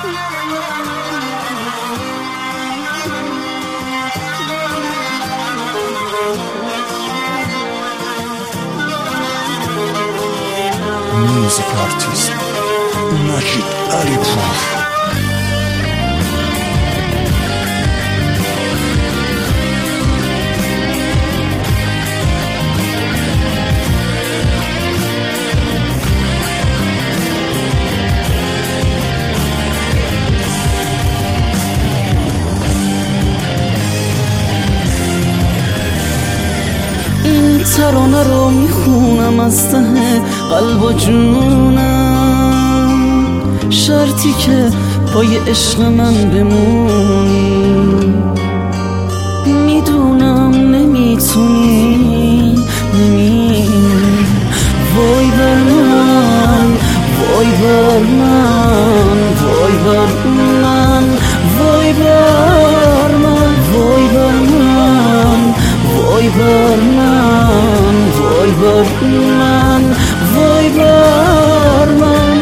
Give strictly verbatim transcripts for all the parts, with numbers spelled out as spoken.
Music artist Majid Alipur. این ترانه رو میخونم از ته قلب و جونم، شرطی که پای عشق من بمونی. میدونم نمیتونی نمیتونی وای بر من، وای بر من، وای بر من، وای بر من، وای بر من، وای بر من، وای بر من، وای بر من.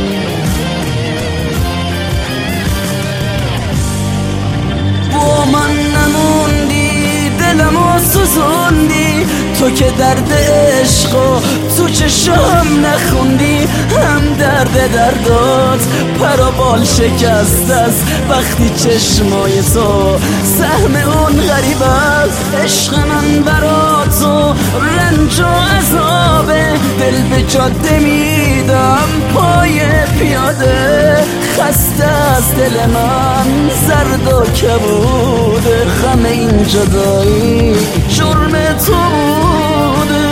با من نموندی، دلمو سوزوندی، تو که درد عشقو تو چشام نخوندی. هم درد دردات پر و بال شکست است وقتی چشمای تو سهم اون غریب است. عشق من برا تو رنج و عذابه، دل به جاده میدم پای پیاده. خسته از دل من زرد و کبوده، غم این جدایی جرم تو بوده.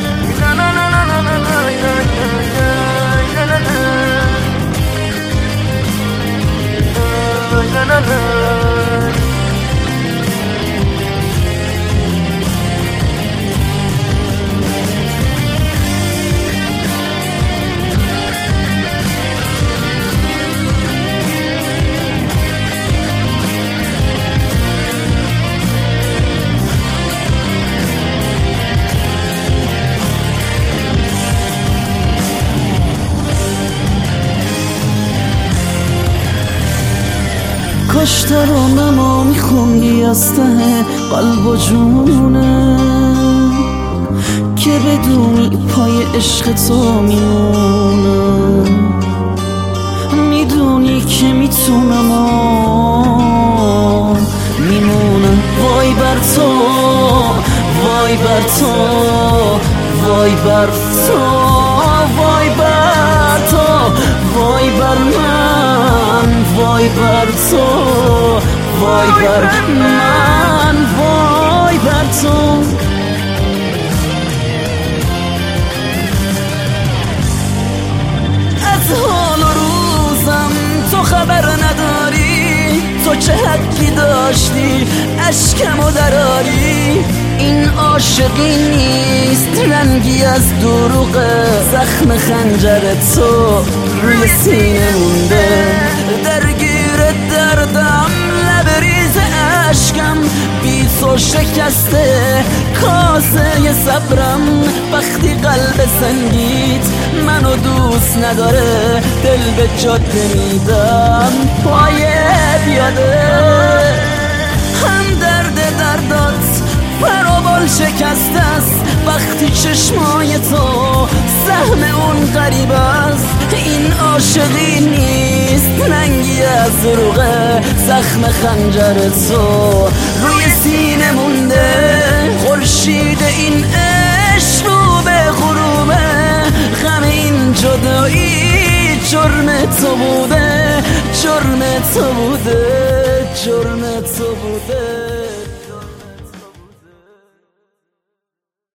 کاش ترانه‌مو میخوندی از ته قلب و جونه، که بدونی پای عشق تو میمونه. میدونی که میتونم میمونم. وای بر تو، وای بر تو، وای بر تو، وای بر تو، وای بر من، وای بر تو، وای بر من، وای بر تو. از حال و روزم تو خبر نداری، تو چه حقی داشتی اشکمو دراری. این عاشقی نیست رنگی از دروغه، زخم خنجر تو روی سینه مونده. درگیر دردم لبریز عشقم، بی تو شکسته کاسه صبرم. وقتی قلب سنگیت منو دوست نداره، دل به جاده میدم پای پیاده. هم درد دردات پر و بال شکسته است وقتی چشمای تو سهم اون غریب است. این عاشقی نیست رنگی از دروغه، زخم خنجر تو روی سینه مونده. خورشید این عشق رو به غروبه، غم این جدایی جرم تو بوده، جرم تو بوده، جرم تو بوده.